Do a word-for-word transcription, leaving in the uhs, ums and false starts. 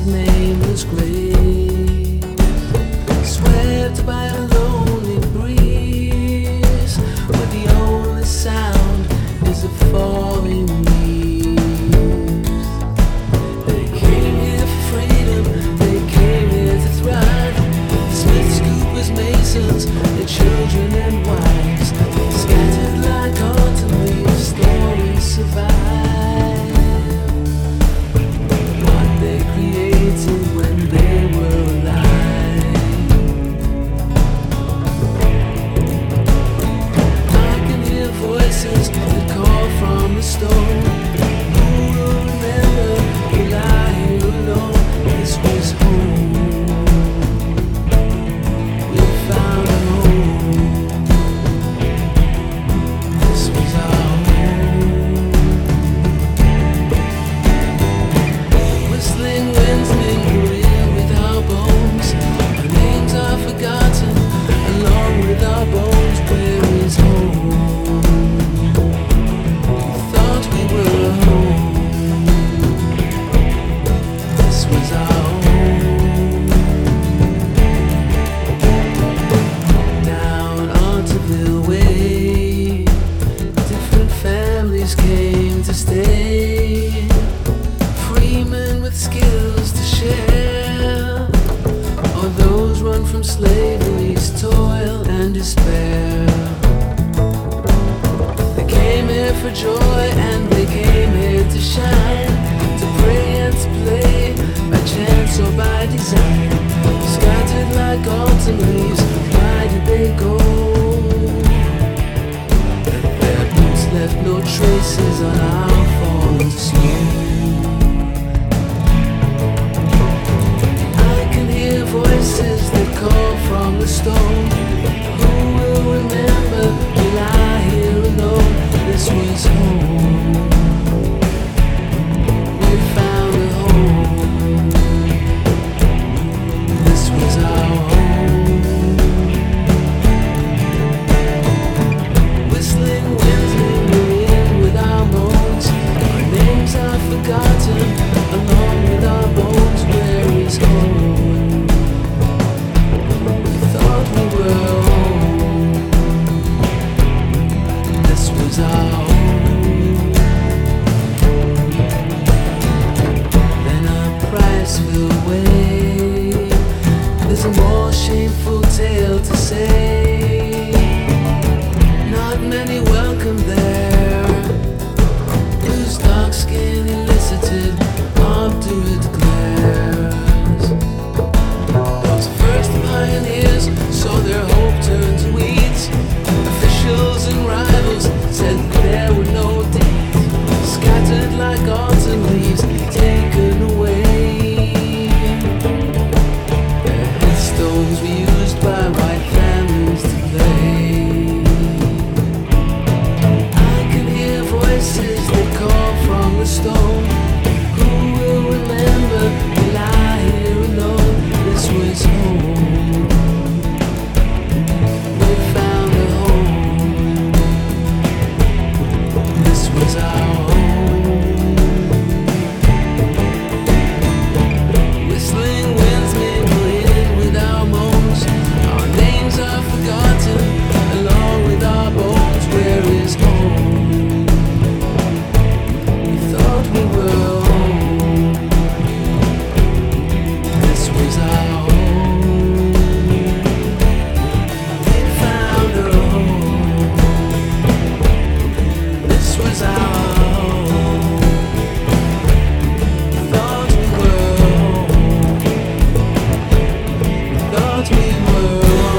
nameless grace, swept by a lonely breeze, where the only sound is the falling leaves. They came here for freedom, they came here to thrive. Smiths, Coopers, Masons, their children and wives, scattered like autumn leaves, stories survive. What they created when they were alive. I can hear voices that call from the stone. Who will remember? Will I hear alone? This was home. We found a home. This was our home. Whistling winds mingle in with our bones. Our names are forgotten along with our bones. Where is home? We thought we were home. This was our home. Down Autoville Way, different families came to stay. Freemen with skills to share, or those run from slavery's toil and despair. They came here for joy and they came here to shine, to pray and to play, by chance or by design. Scattered like autumn leaves, why did they go? Their boots left no traces on our fallen snow. I can hear voices that call from the stone. Who will remember? Will I hear alone? This was home. We found a home. This was our home. Whistling winds mingle in with our moans. Our names are forgotten along with our bones. Where is home? We thought we were home. This was our home. Then a price will weigh. There's a more shameful tale to say. Not many welcome there, whose dark skin elicited obdurate glares. Those first pioneers saw their hope turn to weeds. Officials and rivals said there were no deeds. Scattered like autumn leaves, taken away. Their headstones were used by white families to play. I can hear voices that call from the stone. Who will remember? Will I hear alone? This was home. We found a home. This was our home. Whistling winds mingle in with our moans. Our names are forgotten along with our bones. Where is home? We thought we were home. This was our home. We found a home. This was our home. Thought we were home. Thought we were home.